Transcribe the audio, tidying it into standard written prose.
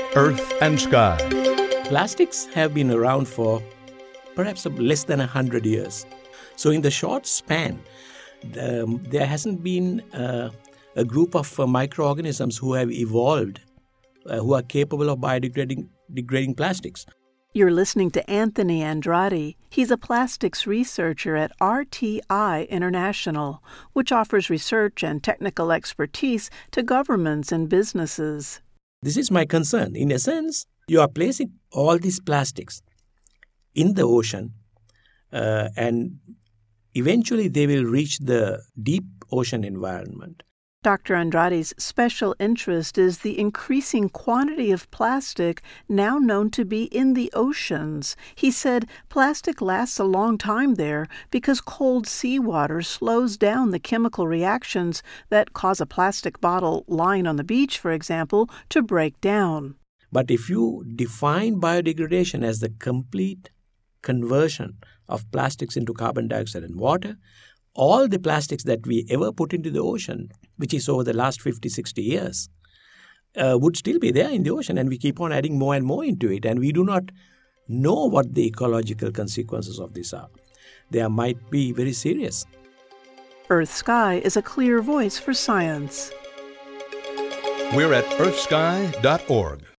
Earth and Sky. Plastics have been around for perhaps less than 100 years. So in the short span, there hasn't been a group of microorganisms who have evolved, who are capable of biodegrading plastics. You're listening to Anthony Andrade. He's a plastics researcher at RTI International, which offers research and technical expertise to governments and businesses. This is my concern. In a sense, you are placing all these plastics in the ocean, and eventually they will reach the deep ocean environment. Dr. Andrade's special interest is the increasing quantity of plastic now known to be in the oceans. He said plastic lasts a long time there because cold seawater slows down the chemical reactions that cause a plastic bottle lying on the beach, for example, to break down. But if you define biodegradation as the complete conversion of plastics into carbon dioxide and water, all the plastics that we ever put into the ocean, which is over the last 50, 60 years, would still be there in the ocean, and we keep on adding more and more into it, and we do not know what the ecological consequences of this are. They might be very serious. Earth Sky is a clear voice for science. We're at earthsky.org.